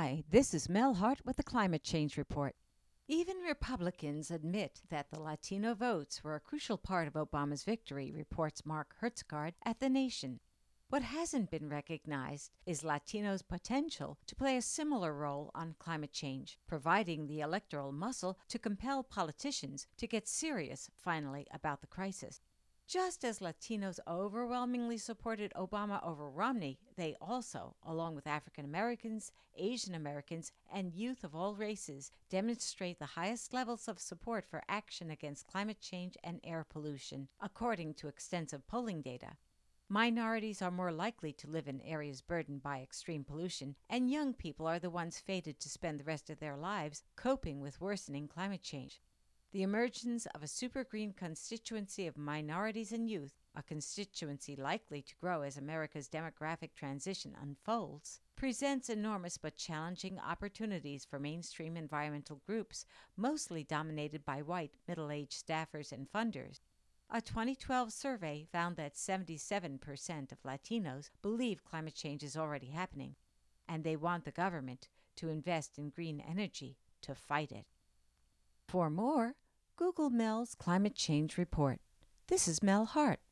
Hi, this is Mel Hart with the Climate Change Report. Even Republicans admit that the Latino votes were a crucial part of Obama's victory, reports Mark Hertsgaard at The Nation. What hasn't been recognized is Latinos' potential to play a similar role on climate change, providing the electoral muscle to compel politicians to get serious, finally, about the crisis. Just as Latinos overwhelmingly supported Obama over Romney, they also, along with African Americans, Asian Americans, and youth of all races, demonstrate the highest levels of support for action against climate change and air pollution, according to extensive polling data. Minorities are more likely to live in areas burdened by extreme pollution, and young people are the ones fated to spend the rest of their lives coping with worsening climate change. The emergence of a super green constituency of minorities and youth, a constituency likely to grow as America's demographic transition unfolds, presents enormous but challenging opportunities for mainstream environmental groups, mostly dominated by white middle-aged staffers and funders. A 2012 survey found that 77% of Latinos believe climate change is already happening, and they want the government to invest in green energy to fight it. For more, Google Mel's Climate Change Report. This is Mel Hart.